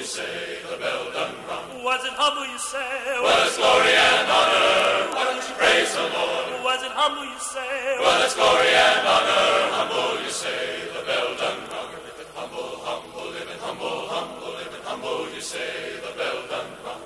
say, the bell done rung. Was it humble, you say? Well, it's glory and honor, why don't you praise the Lord? Was it humble, you say? Well, it's glory and honor, humble, you say, the bell done rung. Live it humble, humble, live it humble, humble, live it humble, you say, the bell done rung.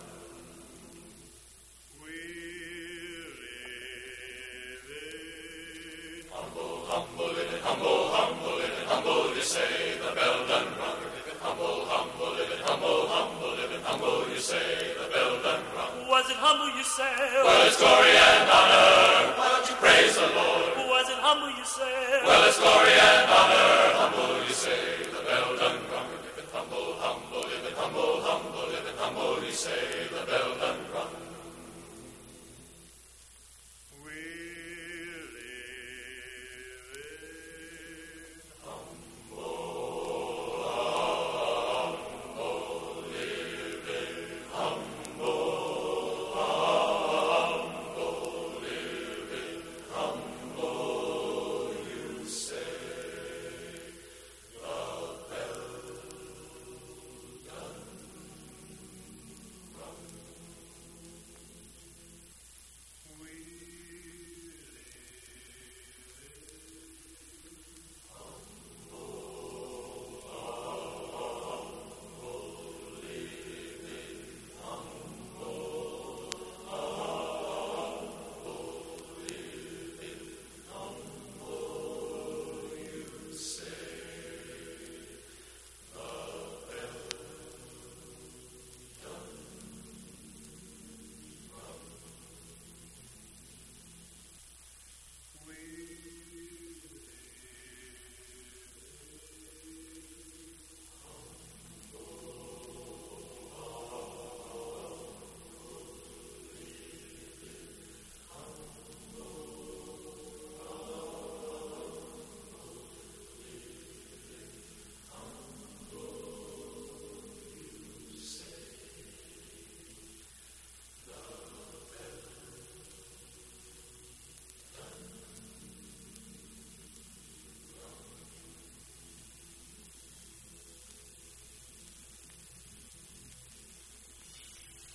Humble, humble, live it humble, humble, live it humble, you say, the bell done rung. Live it humble, humble, live it humble, humble, live it humble, you say, the bell done rung. Was it humble, you say? Well, it's glory and honor, why don't you praise the Lord? Was it humble, you say? Well, it's glory and honor, humble, you say, the bell done rung. Live it humble, humble, live it humble, humble, live it humble, you say, the bell